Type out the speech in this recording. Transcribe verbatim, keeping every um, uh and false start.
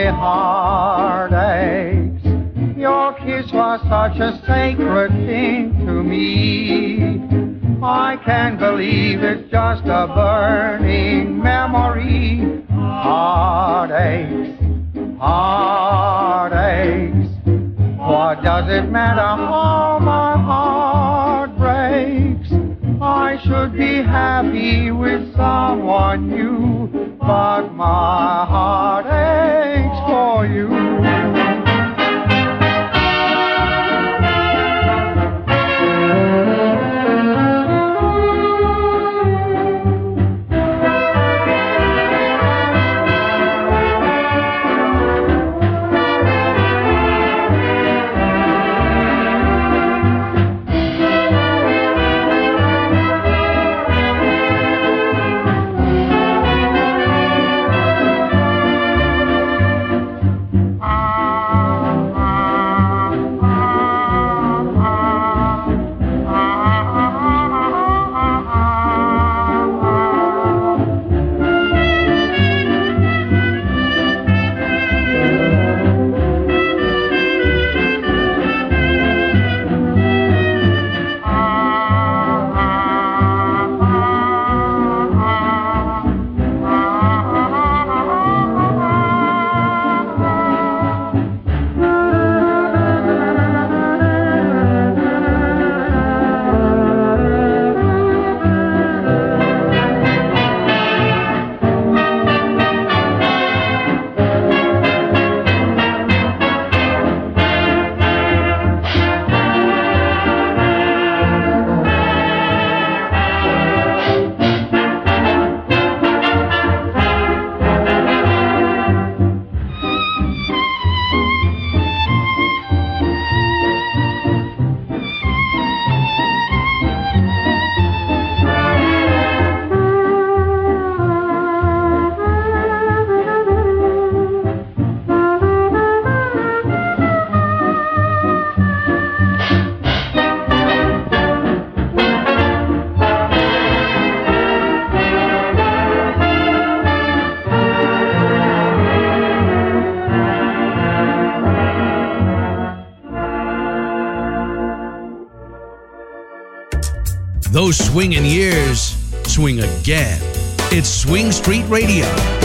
heart aches. Your kiss was such a sacred thing to me. I can't believe it's just a burning memory. Heartaches, heartaches. What does it matter how my heart breaks? I should be happy with someone new, but my heart aches for you. Those swinging years swing again. It's Swing Street Radio.